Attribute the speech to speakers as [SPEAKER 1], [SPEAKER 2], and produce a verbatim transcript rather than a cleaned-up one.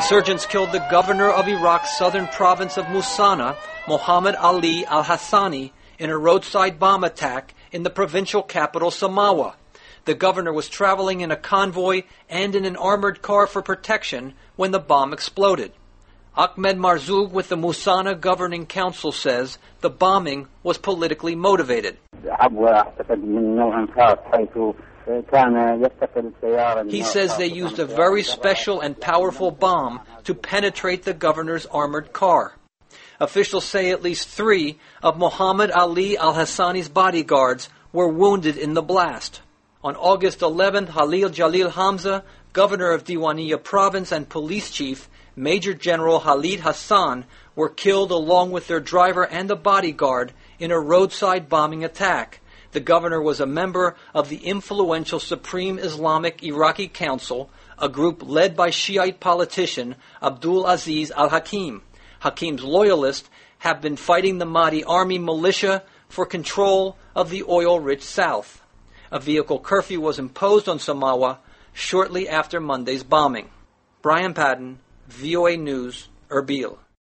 [SPEAKER 1] Insurgents killed the governor of Iraq's southern province of Musana, Mohammed Ali al-Hassani, in a roadside bomb attack in the provincial capital Samawa. The governor was traveling in a convoy and in an armored car for protection when the bomb exploded. Ahmed Marzouk with the Musana Governing Council says the bombing was politically motivated. He says they used a very special and powerful bomb to penetrate the governor's armored car. Officials say at least three of Mohammed Ali al-Hassani's bodyguards were wounded in the blast. On August eleventh, Halil Jalil Hamza, governor of Diwaniyah province and police chief, Major General Khalid Hassan, were killed along with their driver and a bodyguard in a roadside bombing attack. The governor was a member of the influential Supreme Islamic Iraqi Council, a group led by Shiite politician Abdul Aziz al-Hakim. Hakim's loyalists have been fighting the Mahdi army militia for control of the oil-rich south. A vehicle curfew was imposed on Samawa shortly after Monday's bombing. Brian Patton, V O A News, Erbil.